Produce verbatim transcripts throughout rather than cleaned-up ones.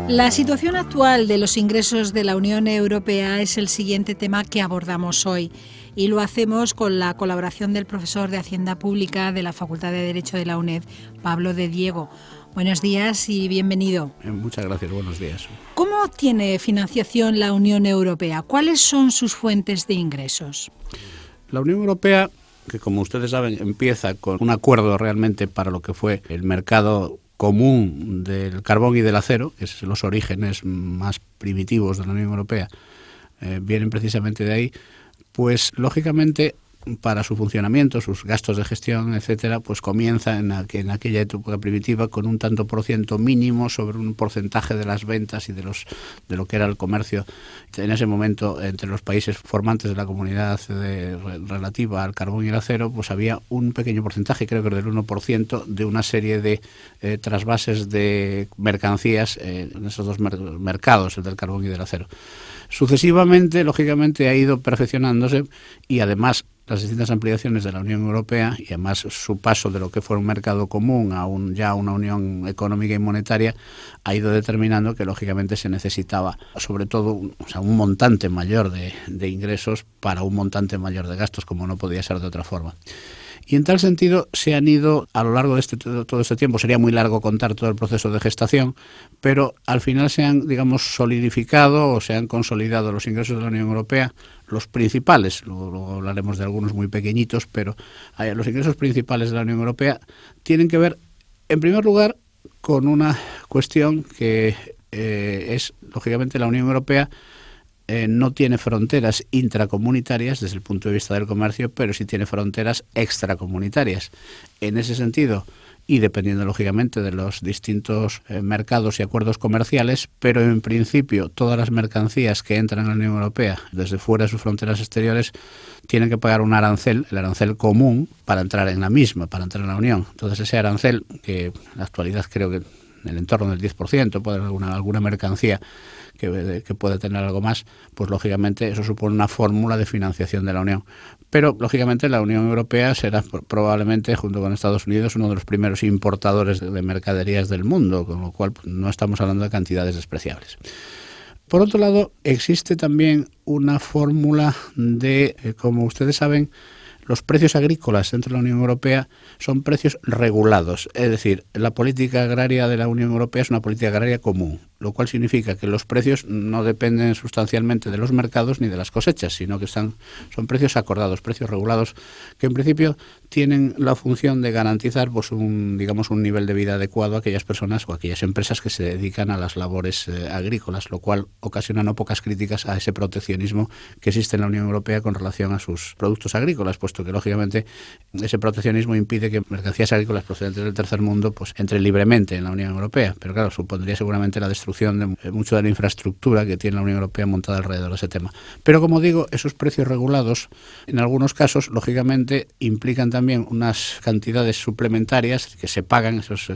La situación actual de los ingresos de la Unión Europea es el siguiente tema que abordamos hoy y lo hacemos con la colaboración del profesor de Hacienda Pública de la Facultad de Derecho de la UNED, Pablo de Diego. Buenos días y bienvenido. Muchas gracias, buenos días. ¿Cómo obtiene financiación la Unión Europea? ¿Cuáles son sus fuentes de ingresos? La Unión Europea, que como ustedes saben, empieza con un acuerdo realmente para lo que fue el mercado común del carbón y del acero, que es los orígenes más primitivos de la Unión Europea, eh, vienen precisamente de ahí, pues lógicamente para su funcionamiento, sus gastos de gestión, etcétera, pues comienza en, aqu en aquella época primitiva con un tanto por ciento mínimo sobre un porcentaje de las ventas y de los de lo que era el comercio en ese momento entre los países formantes de la comunidad de, relativa al carbón y el acero, pues había un pequeño porcentaje, creo que del uno por ciento, de una serie de eh, trasvases de mercancías eh, en esos dos mer mercados, el del carbón y del acero. Sucesivamente, lógicamente, ha ido perfeccionándose y además las distintas ampliaciones de la Unión Europea y además su paso de lo que fue un mercado común a un, ya una unión económica y monetaria ha ido determinando que lógicamente se necesitaba sobre todo un, o sea, un montante mayor de, de ingresos para un montante mayor de gastos, como no podía ser de otra forma. Y en tal sentido se han ido, a lo largo de este, todo este tiempo, sería muy largo contar todo el proceso de gestación, pero al final se han, digamos, solidificado o se han consolidado los ingresos de la Unión Europea, los principales, luego, luego hablaremos de algunos muy pequeñitos, pero hay, los ingresos principales de la Unión Europea tienen que ver, en primer lugar, con una cuestión que eh, es, lógicamente, la Unión Europea Eh, no tiene fronteras intracomunitarias desde el punto de vista del comercio, pero sí tiene fronteras extracomunitarias. En ese sentido, y dependiendo lógicamente de los distintos eh, mercados y acuerdos comerciales, pero en principio todas las mercancías que entran en la Unión Europea desde fuera de sus fronteras exteriores tienen que pagar un arancel, el arancel común, para entrar en la misma, para entrar en la Unión. Entonces ese arancel, que en la actualidad creo que en el entorno del diez por ciento, puede haber alguna, alguna mercancía que, que puede tener algo más, pues lógicamente eso supone una fórmula de financiación de la Unión. Pero lógicamente la Unión Europea será probablemente, junto con Estados Unidos, uno de los primeros importadores de, de mercaderías del mundo, con lo cual pues, no estamos hablando de cantidades despreciables. Por otro lado, existe también una fórmula de, eh, como ustedes saben, los precios agrícolas dentro de la Unión Europea son precios regulados, es decir, la política agraria de la Unión Europea es una política agraria común, lo cual significa que los precios no dependen sustancialmente de los mercados ni de las cosechas, sino que están, son precios acordados, precios regulados, que en principio tienen la función de garantizar pues, un, digamos, un nivel de vida adecuado a aquellas personas o a aquellas empresas que se dedican a las labores eh, agrícolas, lo cual ocasiona no pocas críticas a ese proteccionismo que existe en la Unión Europea con relación a sus productos agrícolas, puesto que lógicamente ese proteccionismo impide que mercancías agrícolas procedentes del tercer mundo pues entren libremente en la Unión Europea, pero claro, supondría seguramente la destrucción de mucho de la infraestructura que tiene la Unión Europea montada alrededor de ese tema. Pero como digo, esos precios regulados en algunos casos lógicamente implican también unas cantidades suplementarias que se pagan, esos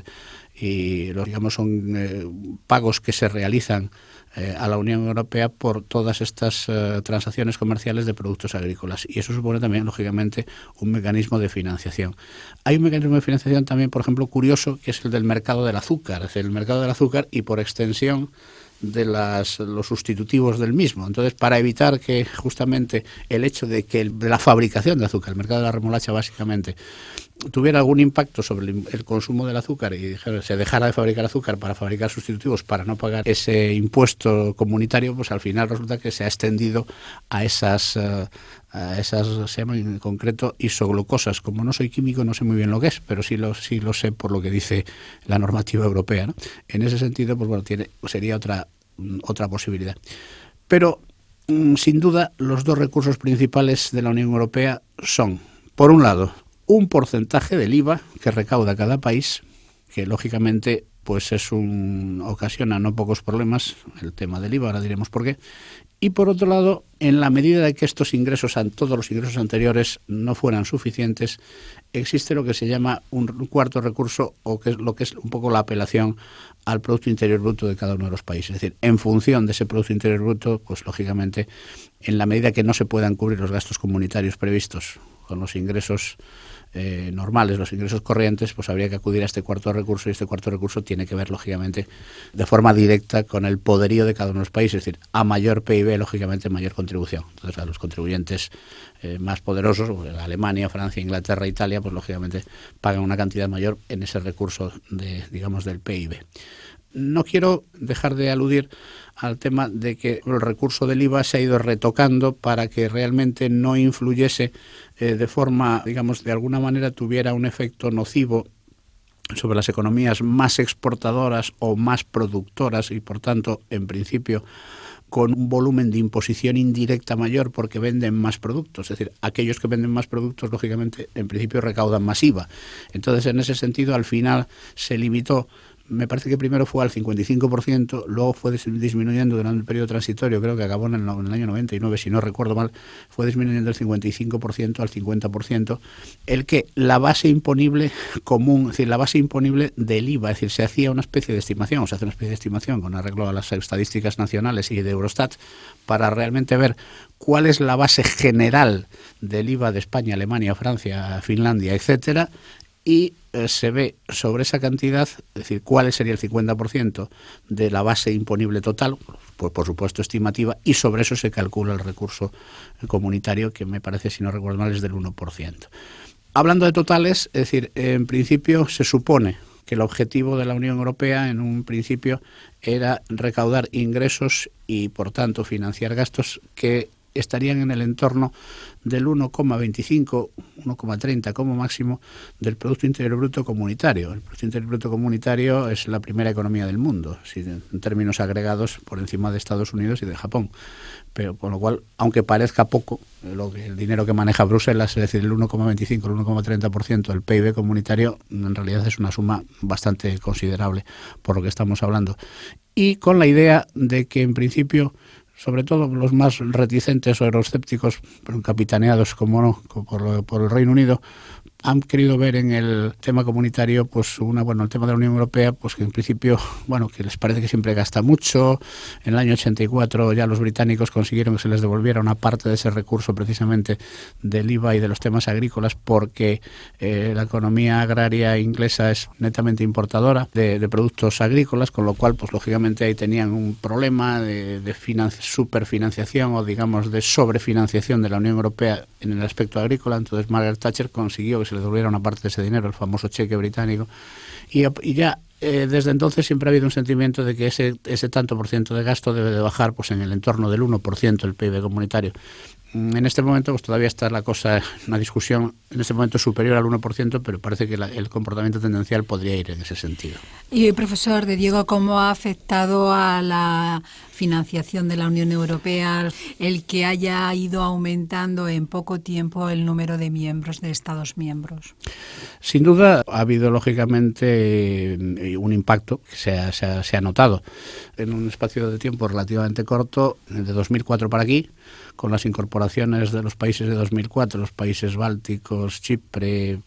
y los, digamos son eh, pagos que se realizan Eh, a la Unión Europea por todas estas eh, transacciones comerciales de productos agrícolas. Y eso supone también, lógicamente, un mecanismo de financiación. Hay un mecanismo de financiación también, por ejemplo, curioso, que es el del mercado del azúcar, es decir, el mercado del azúcar y, por extensión, de las, los sustitutivos del mismo. Entonces, para evitar que justamente el hecho de que el, de la fabricación de azúcar, el mercado de la remolacha básicamente, tuviera algún impacto sobre el, el consumo del azúcar y se dejara de fabricar azúcar para fabricar sustitutivos para no pagar ese impuesto comunitario, pues al final resulta que se ha extendido a esas, uh, a esas se llaman en concreto isoglucosas. Como no soy químico no sé muy bien lo que es, pero sí lo, sí lo sé por lo que dice la normativa europea, ¿no? En ese sentido, pues bueno, tiene, sería otra, otra posibilidad. Pero, sin duda, los dos recursos principales de la Unión Europea son, por un lado, un porcentaje del I V A que recauda cada país, que lógicamente pues es un ocasiona no pocos problemas, el tema del I V A, ahora diremos por qué. Y por otro lado, en la medida de que estos ingresos, todos los ingresos anteriores no fueran suficientes, existe lo que se llama un cuarto recurso, o que es lo que es un poco la apelación al Producto Interior Bruto de cada uno de los países. Es decir, en función de ese Producto Interior Bruto, pues lógicamente, en la medida que no se puedan cubrir los gastos comunitarios previstos con los ingresos eh, normales, los ingresos corrientes, pues habría que acudir a este cuarto recurso, y este cuarto recurso tiene que ver, lógicamente, de forma directa con el poderío de cada uno de los países, es decir, a mayor P I B, lógicamente, mayor contribución. Entonces, a los contribuyentes eh, más poderosos, Alemania, Francia, Inglaterra, Italia, pues lógicamente pagan una cantidad mayor en ese recurso de, digamos, del P I B. No quiero dejar de aludir al tema de que el recurso del I V A se ha ido retocando para que realmente no influyese eh, de forma, digamos, de alguna manera tuviera un efecto nocivo sobre las economías más exportadoras o más productoras y, por tanto, en principio, con un volumen de imposición indirecta mayor porque venden más productos. Es decir, aquellos que venden más productos, lógicamente, en principio recaudan más I V A. Entonces, en ese sentido, al final se limitó. Me parece que primero fue al cincuenta y cinco por ciento, luego fue disminuyendo durante el periodo transitorio, creo que acabó en el, en el año noventa y nueve, si no recuerdo mal, fue disminuyendo del cincuenta y cinco por ciento al cincuenta por ciento, el que la base imponible común, es decir, la base imponible del I V A, es decir, se hacía una especie de estimación, o se hace una especie de estimación con arreglo a las estadísticas nacionales y de Eurostat, para realmente ver cuál es la base general del I V A de España, Alemania, Francia, Finlandia, etcétera, y eh, se ve sobre esa cantidad, es decir, cuál sería el cincuenta por ciento de la base imponible total, pues por supuesto estimativa, y sobre eso se calcula el recurso comunitario, que me parece, si no recuerdo mal, es del uno por ciento. Hablando de totales, es decir, en principio se supone que el objetivo de la Unión Europea en un principio era recaudar ingresos y, por tanto, financiar gastos que estarían en el entorno del uno coma veinticinco, uno coma treinta como máximo del Producto Interior Bruto comunitario. El Producto Interior Bruto comunitario es la primera economía del mundo, en términos agregados por encima de Estados Unidos y de Japón. Pero con lo cual, aunque parezca poco, lo que, el dinero que maneja Bruselas, es decir, el uno coma veinticinco, el uno coma treinta por ciento del P I B comunitario, en realidad es una suma bastante considerable por lo que estamos hablando. Y con la idea de que, en principio, sobre todo los más reticentes o euroscépticos, pero capitaneados, como no, por, por el Reino Unido, han querido ver en el tema comunitario, pues una, bueno, el tema de la Unión Europea, pues que en principio, bueno, que les parece que siempre gasta mucho. En el año ochenta y cuatro ya los británicos consiguieron que se les devolviera una parte de ese recurso precisamente del I V A y de los temas agrícolas, porque eh, la economía agraria inglesa es netamente importadora de, de productos agrícolas, con lo cual, pues lógicamente ahí tenían un problema de, de financi- superfinanciación o digamos de sobrefinanciación de la Unión Europea en el aspecto agrícola. Entonces Margaret Thatcher consiguió que se le devolviera una parte de ese dinero, el famoso cheque británico, y, y ya eh, desde entonces siempre ha habido un sentimiento de que ese, ese tanto por ciento de gasto debe de bajar pues en el entorno del uno por ciento del P I B comunitario. En este momento pues todavía está la cosa, una discusión en este momento superior al uno por ciento, pero parece que la, el comportamiento tendencial podría ir en ese sentido. Y profesor de Diego, ¿cómo ha afectado a la financiación de la Unión Europea el que haya ido aumentando en poco tiempo el número de miembros, de Estados miembros? Sin duda ha habido lógicamente un impacto que se ha, se ha, se ha notado en un espacio de tiempo relativamente corto, de dos mil cuatro para aquí, con las incorporaciones de los países de dos mil cuatro, los países bálticos, Chipre,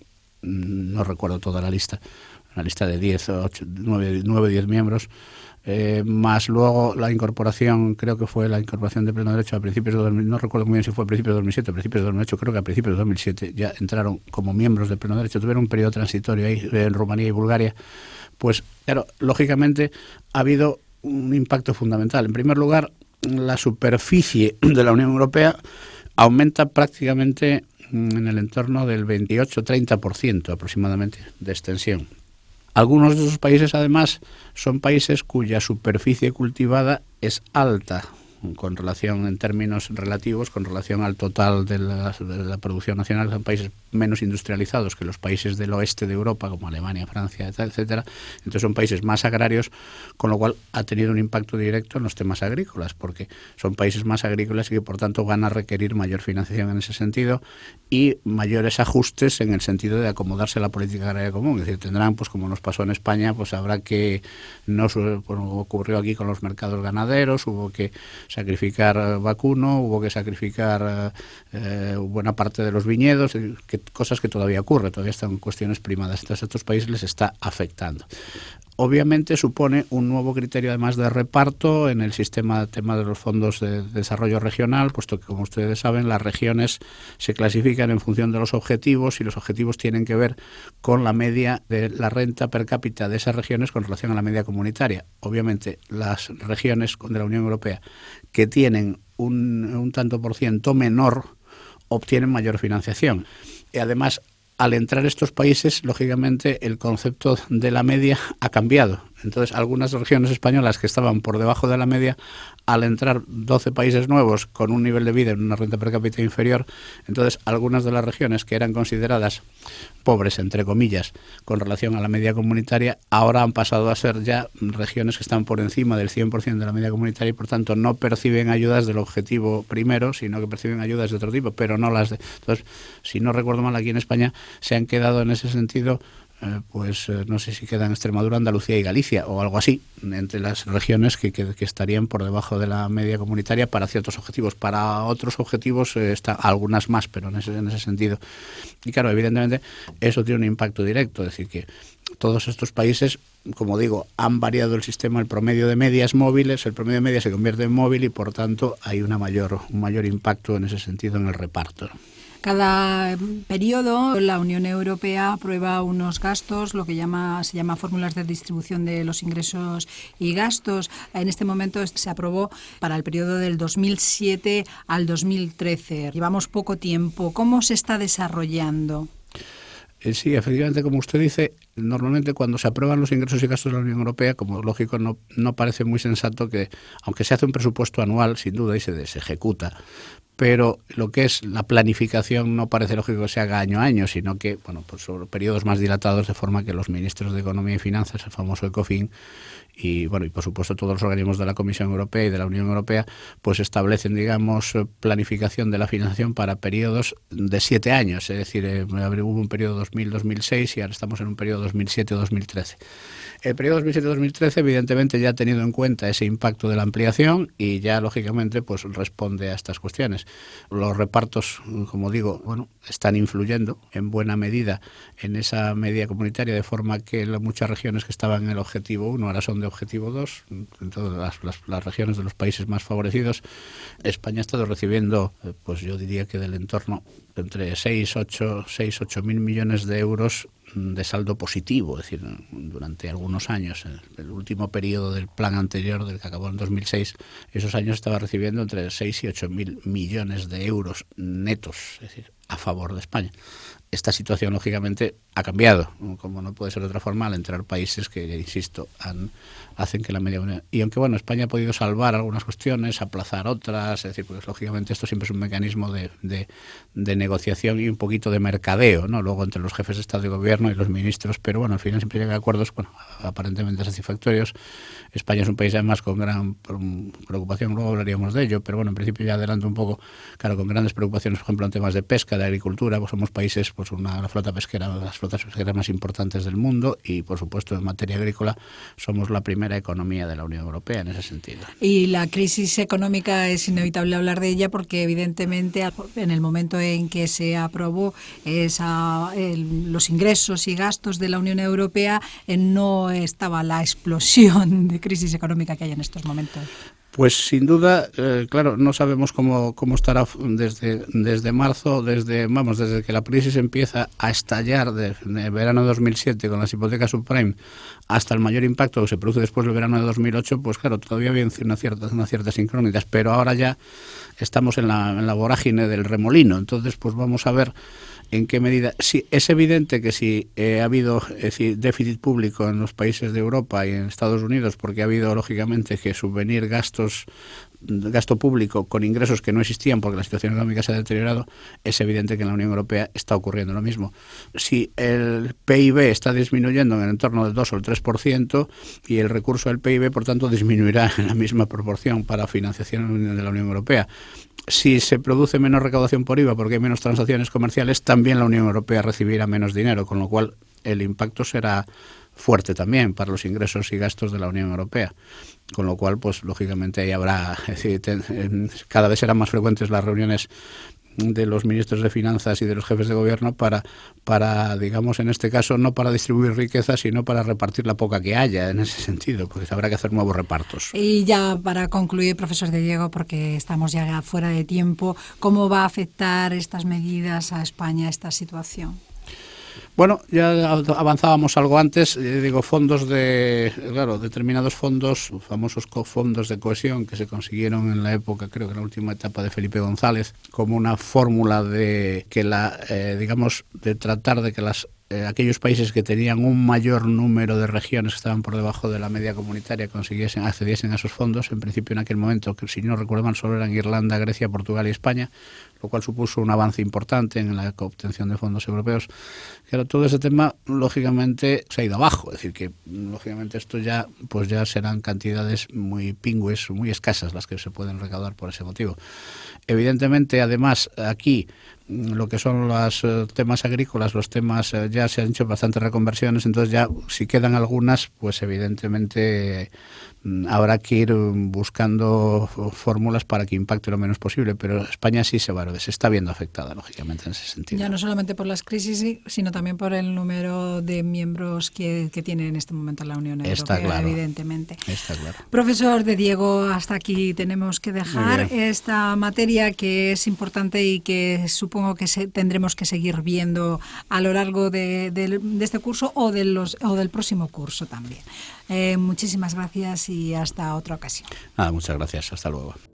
no recuerdo toda la lista, una lista de diez, ocho, nueve, nueve, diez miembros, eh, más luego la incorporación, creo que fue la incorporación de pleno derecho a principios de dos mil, no recuerdo muy bien si fue a principios de dos mil siete o a principios de dos mil ocho, creo que a principios de dos mil siete ya entraron como miembros de pleno derecho, tuvieron un periodo transitorio ahí en Rumanía y Bulgaria. Pues claro, lógicamente ha habido un impacto fundamental. En primer lugar, la superficie de la Unión Europea aumenta prácticamente en el entorno del veintiocho a treinta por ciento aproximadamente de extensión. Algunos de esos países, además, son países cuya superficie cultivada es alta, con relación en términos relativos, con relación al total de la, de la producción nacional. Son países menos industrializados que los países del oeste de Europa, como Alemania, Francia, etcétera. Entonces son países más agrarios, con lo cual ha tenido un impacto directo en los temas agrícolas, porque son países más agrícolas y que por tanto van a requerir mayor financiación en ese sentido y mayores ajustes en el sentido de acomodarse a la política agraria común. Es decir, tendrán, pues como nos pasó en España, pues habrá que, no pues, ocurrió aquí con los mercados ganaderos, hubo que sacrificar vacuno, hubo que sacrificar eh, buena parte de los viñedos, que, cosas que todavía ocurren, todavía están cuestiones primadas. Entonces a estos países les está afectando. obviamente supone un nuevo criterio además de reparto en el sistema tema de los fondos de desarrollo regional, puesto que, como ustedes saben, las regiones se clasifican en función de los objetivos y los objetivos tienen que ver con la media de la renta per cápita de esas regiones con relación a la media comunitaria. Obviamente, las regiones de la Unión Europea que tienen un, un tanto por ciento menor obtienen mayor financiación. Y además, al entrar estos países, lógicamente, el concepto de la media ha cambiado. Entonces, algunas regiones españolas que estaban por debajo de la media, al entrar doce países nuevos con un nivel de vida en una renta per cápita inferior, entonces algunas de las regiones que eran consideradas pobres, entre comillas, con relación a la media comunitaria, ahora han pasado a ser ya regiones que están por encima del cien por ciento de la media comunitaria y, por tanto, no perciben ayudas del objetivo primero, sino que perciben ayudas de otro tipo, pero no las de... Entonces, si no recuerdo mal, aquí en España se han quedado en ese sentido... Eh, pues eh, no sé si quedan Extremadura, Andalucía y Galicia o algo así, entre las regiones que, que, que estarían por debajo de la media comunitaria para ciertos objetivos. Para otros objetivos eh, está algunas más, pero en ese, en ese sentido. Y claro, evidentemente eso tiene un impacto directo, es decir, que todos estos países, como digo, han variado el sistema, el promedio de medias móviles, el promedio de media se convierte en móvil y por tanto hay una mayor, un mayor impacto en ese sentido en el reparto. Cada periodo la Unión Europea aprueba unos gastos, lo que llama se llama fórmulas de distribución de los ingresos y gastos. En este momento se aprobó para el periodo del dos mil siete al dos mil trece. Llevamos poco tiempo. ¿Cómo se está desarrollando? Sí, efectivamente, como usted dice, normalmente cuando se aprueban los ingresos y gastos de la Unión Europea, como lógico, no, no parece muy sensato que, aunque se hace un presupuesto anual, sin duda, y se, se ejecuta, pero lo que es la planificación no parece lógico que se haga año a año, sino que, bueno, pues sobre periodos más dilatados, de forma que los ministros de Economía y Finanzas, el famoso ECOFIN, y bueno, y por supuesto todos los organismos de la Comisión Europea y de la Unión Europea, pues establecen, digamos, planificación de la financiación para periodos de siete años, es decir, eh, hubo un periodo dos mil a dos mil seis y ahora estamos en un periodo dos mil siete a dos mil trece. El periodo dos mil siete a dos mil trece evidentemente ya ha tenido en cuenta ese impacto de la ampliación y ya lógicamente pues responde a estas cuestiones. Los repartos, como digo, bueno, están influyendo en buena medida en esa media comunitaria, de forma que muchas regiones que estaban en el objetivo uno ahora son de objetivo dos, en todas las, las, las regiones de los países más favorecidos. España ha estado recibiendo, pues yo diría que del entorno entre seis, ocho mil millones de euros de saldo positivo, es decir, durante algunos años, el, el último periodo del plan anterior, del que acabó en dos mil seis, esos años estaba recibiendo entre seis y ocho mil millones de euros netos, es decir, a favor de España. Esta situación, lógicamente, ha cambiado, como no puede ser de otra forma, al entrar países que, insisto, han, hacen que la media... Y aunque, bueno, España ha podido salvar algunas cuestiones, aplazar otras, es decir, pues lógicamente esto siempre es un mecanismo de, de, de negociación y un poquito de mercadeo, ¿no? Luego entre los jefes de Estado y Gobierno y los ministros, pero bueno, al final siempre llega a acuerdos, bueno, aparentemente satisfactorios. España es un país además con gran preocupación, luego hablaríamos de ello, pero bueno, en principio ya adelanto un poco, claro, con grandes preocupaciones, por ejemplo, en temas de pesca, de agricultura, pues somos países, pues una la flota pesquera, una de las flotas pesqueras más importantes del mundo y, por supuesto, en materia agrícola somos la primera economía de la Unión Europea en ese sentido. Y la crisis económica es inevitable hablar de ella porque, evidentemente, en el momento en que se aprobó esa, el, los ingresos y gastos de la Unión Europea, eh, no estaba la explosión de crisis económica que hay en estos momentos. Pues sin duda, eh, claro, no sabemos cómo, cómo estará desde, desde marzo, desde vamos desde que la crisis empieza a estallar de, de verano de dos mil siete con las hipotecas subprime hasta el mayor impacto que se produce después del verano de dos mil ocho, pues claro, todavía había una cierta, una ciertas incógnitas, pero ahora ya estamos en la, en la vorágine del remolino, entonces pues vamos a ver en qué medida. Sí, es evidente que si eh, ha habido es decir, déficit público en los países de Europa y en Estados Unidos, porque ha habido lógicamente que subvenir gastos gasto público con ingresos que no existían porque la situación económica se ha deteriorado, es evidente que en la Unión Europea está ocurriendo lo mismo. Si el P I B está disminuyendo en el entorno del dos o el tres por ciento y el recurso del P I B, por tanto, disminuirá en la misma proporción para financiación de la Unión Europea. Si se produce menos recaudación por I V A porque hay menos transacciones comerciales, también la Unión Europea recibirá menos dinero, con lo cual el impacto será fuerte también para los ingresos y gastos de la Unión Europea, con lo cual pues lógicamente ahí habrá, es decir, ten, cada vez serán más frecuentes las reuniones de los ministros de Finanzas y de los jefes de gobierno para, para, digamos, en este caso, no para distribuir riqueza, sino para repartir la poca que haya, en ese sentido, porque habrá que hacer nuevos repartos. Y ya para concluir, profesor de Diego, porque estamos ya fuera de tiempo, ¿cómo va a afectar estas medidas a España, esta situación? Bueno, ya avanzábamos algo antes, eh, digo, fondos de, claro, determinados fondos, famosos fondos de cohesión que se consiguieron en la época, creo que en la última etapa de Felipe González, como una fórmula de que la, eh, digamos, de tratar de que las eh, aquellos países que tenían un mayor número de regiones que estaban por debajo de la media comunitaria consiguiesen, accediesen a esos fondos. En principio, en aquel momento, que si no recuerdo mal, solo eran Irlanda, Grecia, Portugal y España, lo cual supuso un avance importante en la obtención de fondos europeos. Claro, todo ese tema, lógicamente, se ha ido abajo. Es decir, que, lógicamente, esto ya, pues ya serán cantidades muy pingües, muy escasas las que se pueden recaudar por ese motivo. Evidentemente, además, aquí, lo que son los uh, temas agrícolas, los temas, uh, ya se han hecho bastantes reconversiones, entonces ya, si quedan algunas, pues evidentemente mm, habrá que ir buscando fórmulas para que impacte lo menos posible, pero España sí se va, se está viendo afectada, lógicamente, en ese sentido. Ya no solamente por las crisis, sino también por el número de miembros que, que tiene en este momento la Unión Europea, está claro, evidentemente. Está claro. Profesor de Diego, hasta aquí tenemos que dejar esta materia que es importante y que supongo que se, tendremos que seguir viendo a lo largo de, de, de este curso o, de los, o del próximo curso también. Eh, muchísimas gracias y hasta otra ocasión. Nada, muchas gracias. Hasta luego.